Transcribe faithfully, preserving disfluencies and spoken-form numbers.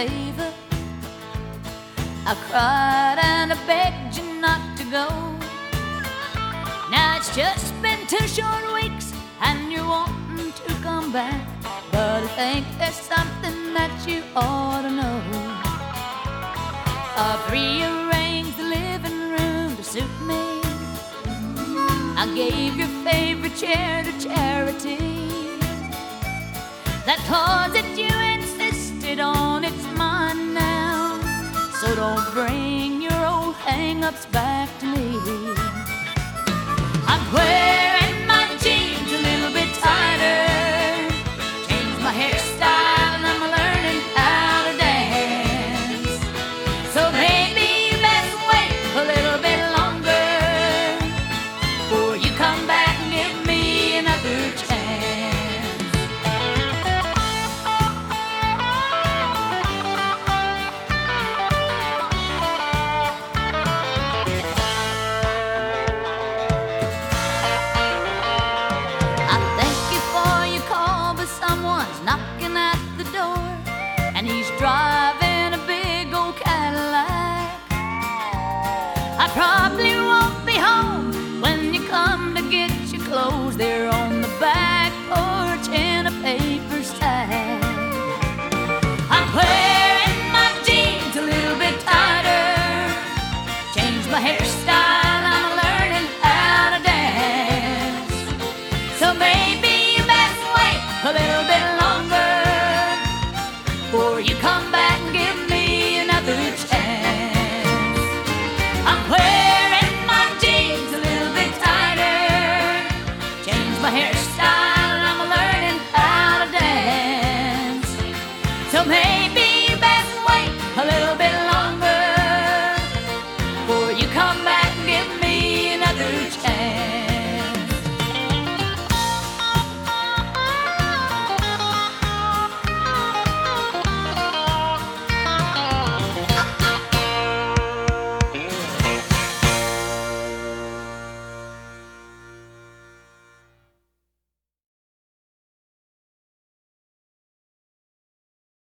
favor. I cried and I begged you not to go. Now it's just been two short weeks and you're wanting to come back, but I think there's something that you ought to know. I've rearranged the living room to suit me. I gave your favorite chair to charity. That closet you insisted on, it's mine now. So don't bring your old hang-ups back to me. I'm wearing my jeans a little bit tighter, changed my hairstyle and I'm learning how to dance. So maybe you best wait a little bit longer before you come back and give me another chance. Someone's knocking at the door, and he's driving a big old Cadillac. I probably won't be home when you come to get your clothes. They're on the back porch in a paper sack. I'm wearing my jeans a little bit tighter, changed my hairstyle, I'm learning how to dance. So maybe a little bit longer before you come back.